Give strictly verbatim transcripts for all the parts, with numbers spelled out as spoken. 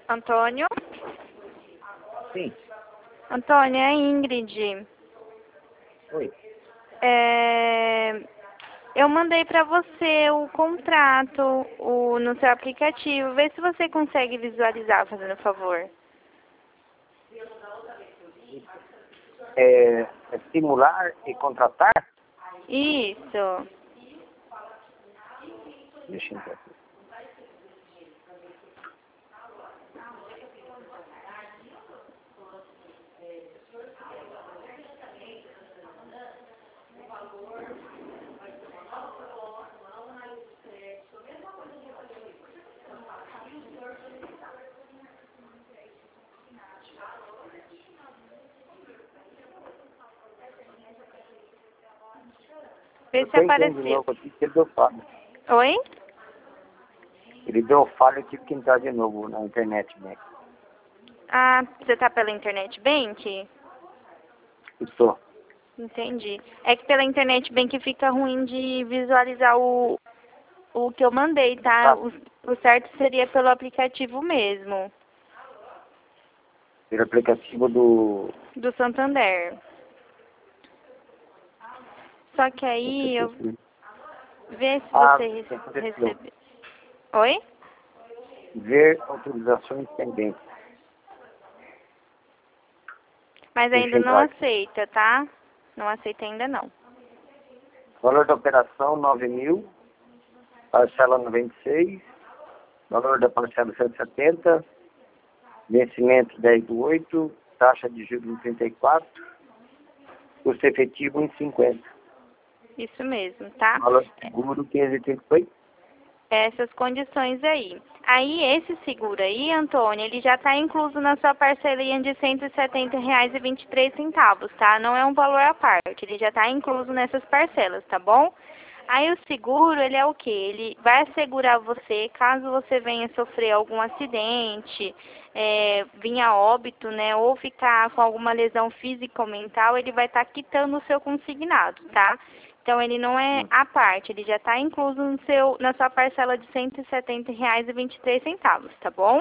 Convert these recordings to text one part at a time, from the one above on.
Antônio? Sim. Antônio, é a Ingrid. Oi. É... Eu mandei para você o contrato o... no seu aplicativo. Vê se você consegue visualizar, fazendo favor. É, é simular e contratar? Isso. Deixa eu entrar aqui. Vê Eu se tô entrando de apareceu. novo aqui, que ele deu falha. Oi? Ele deu falha, eu tive que entrar de novo na internet, né? Ah, você tá pela Internet Bank? Estou. Entendi. É que pela Internet Bank fica ruim de visualizar o, o que eu mandei, tá? Tá. O, o certo seria pelo aplicativo mesmo, Pelo aplicativo do... do Santander. Só que aí eu vê se Ah, você tem que rece- fazer aquilo. recebe. Oi? Ver autorizações pendentes. Mas Deixa ainda eu não entrar aqui. aceita, tá? Não aceita ainda não. Valor da operação, nove mil. Parcela noventa e seis. Valor da parcela cento e setenta. Vencimento dez do oito. Taxa de juros em trinta e quatro. Custo efetivo em cinquenta. Isso mesmo, tá? Valor seguro quinhentos e trinta e oito. Essas condições aí. Aí, esse seguro aí, Antônio, ele já está incluso na sua parcelinha de cento e setenta reais e vinte e três centavos, tá? Não é um valor à parte, ele já está incluso nessas parcelas, tá bom? Aí o seguro, ele é o quê? Ele vai assegurar você caso você venha sofrer algum acidente, é, vir a óbito, né, ou ficar com alguma lesão física ou mental, ele vai estar tá quitando o seu consignado, tá? Então, ele não é à parte, ele já está incluso no seu, na sua parcela de cento e setenta reais e vinte e três centavos, tá bom?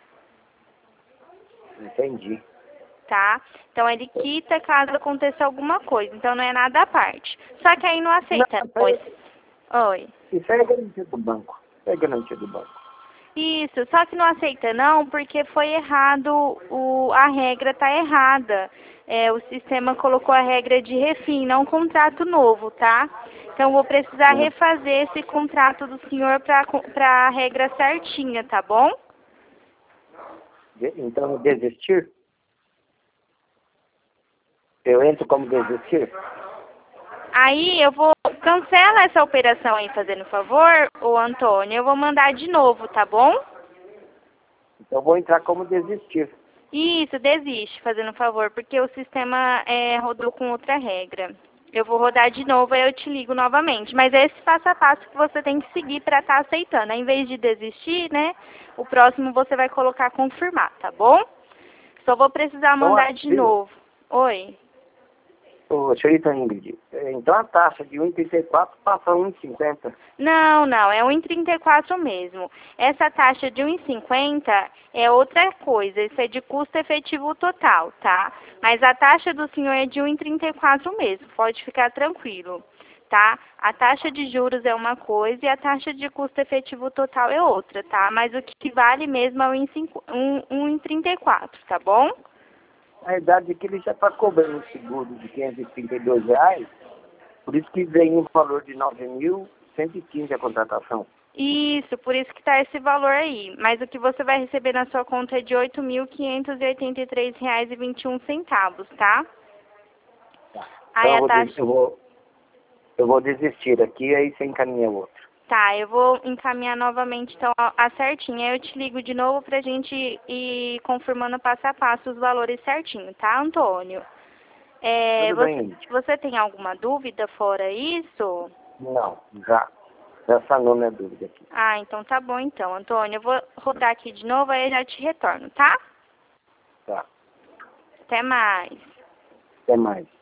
Entendi. Tá? Então, ele quita caso aconteça alguma coisa, então não é nada à parte. Só que aí não aceita. Não, Oi. Oi. isso é garantia do banco. É garantia do banco. Isso, só que não aceita não, porque foi errado, o, a regra está errada. É, o sistema colocou a regra de refim, não contrato novo, tá? Então, vou precisar Hum. refazer esse contrato do senhor para a regra certinha, tá bom? De- Então, desistir? Eu entro como desistir? Aí, eu vou... Cancela essa operação aí, fazendo favor, ô Antônio. Eu vou mandar de novo, tá bom? Então, eu vou entrar como desistir. Isso, desiste, fazendo favor, porque o sistema é, rodou com outra regra. Eu vou rodar de novo, aí eu te ligo novamente. Mas é esse passo a passo que você tem que seguir para estar aceitando. Ao invés de desistir, né, o próximo você vai colocar confirmar, tá bom? Só vou precisar Então, mandar de viu? novo. Oi? Ô, senhorita Ingrid, eh, então a taxa de um vírgula trinta e quatro passa a um vírgula cinquenta. Não, não, é um e trinta e quatro mesmo. Essa taxa de um e cinquenta é outra coisa, isso é de custo efetivo total, tá? Mas a taxa do senhor é de um e trinta e quatro mesmo, pode ficar tranquilo, tá? A taxa de juros é uma coisa e a taxa de custo efetivo total é outra, tá? Mas o que vale mesmo é o um e trinta e quatro, tá bom? A verdade é que ele já está cobrando um seguro de quinhentos e trinta e dois reais, por isso que vem um valor de nove mil cento e quinze a contratação. Isso, por isso que está esse valor aí. Mas o que você vai receber na sua conta é de oito mil quinhentos e oitenta e três reais e vinte e um centavos, tá? Tá. Aí Então eu a vou, des- taxa... eu vou, eu vou desistir aqui, aí você encaminha o outro. Tá, eu vou encaminhar novamente então a a certinha. Aí eu te ligo de novo pra gente ir confirmando passo a passo os valores certinho, tá, Antônio? É, Tudo você, bem? você tem alguma dúvida fora isso? Não, já. Já sanou minha dúvida aqui. Ah, então tá bom então, Antônio. Eu vou rodar aqui de novo, aí eu já te retorno, tá? Tá. Até mais. Até mais.